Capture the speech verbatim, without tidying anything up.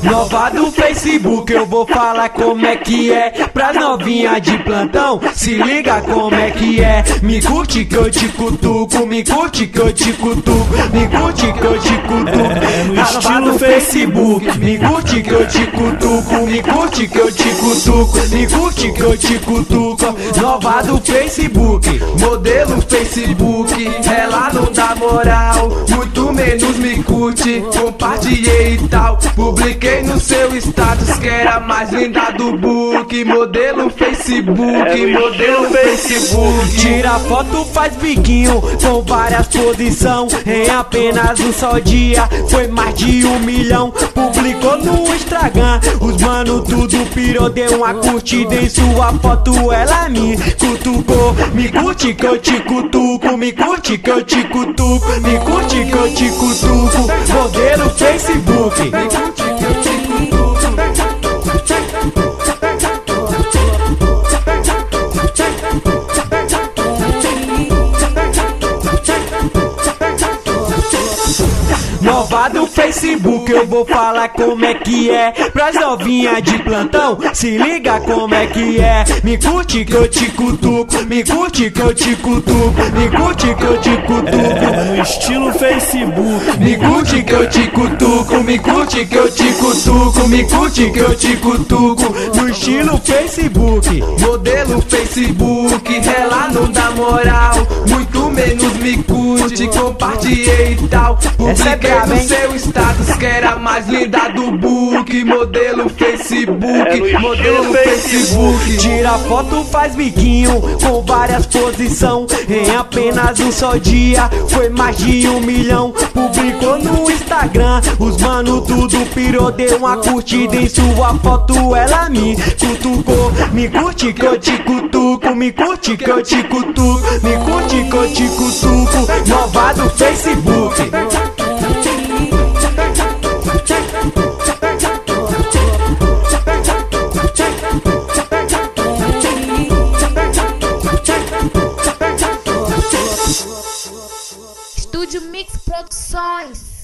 Nova do Facebook, eu vou falar como é que é. Pras novinha de plantão, se liga como é que é. Me curte que eu te cutuco, me curte que eu te cutuco, me curte que eu te cutuco. É, no Nova estilo do Facebook, me curte que eu te cutuco, me curte que eu te cutuco, me curte que eu te cutuco. Nova do Facebook, modelo Facebook, ela não dá moral, muito menos me curte. Compartilhei e tal, publiquei no seu status que era a mais linda do book. Modelo Facebook, modelo Facebook. Tira foto, faz biquinho com várias posições em apenas um só dia. Foi mais de um milhão, publicou no Instagram. Os mano tudo pirou, deu uma curtida em sua foto. Ela me cutucou, me curte que eu te cutuco, me curte que eu te cutuco, me curte que eu te cutuco. Modelo Facebook, me curte que eu te cutuco. Nova do Facebook, eu vou falar como é que é. Pras novinha de plantão, se liga como é que é. Me curte que eu te cutuco, me curte que eu te cutuco, me curte que eu te cutuco. É, no estilo Facebook. Me curte que eu te cutuco, me curte que eu te cutuco, me curte que eu te cutuco. No estilo Facebook, modelo Facebook, ela não dá moral, muito menos me curte. Compartilhei e tal, publiquei no seu status que era a mais linda do book. Modelo Facebook, É, modelo Facebook. Tira foto, faz biquinho com várias posições em apenas um só dia. Foi mais de um milhão, publicou no Instagram. Os mano tudo pirou, deu uma curtida em sua foto. Ela me cutucou, me curte que eu te cutuco, me curte que eu te cutuco, me curte que eu te cutuco. Nova do Facebook. Estúdio Mix Produções.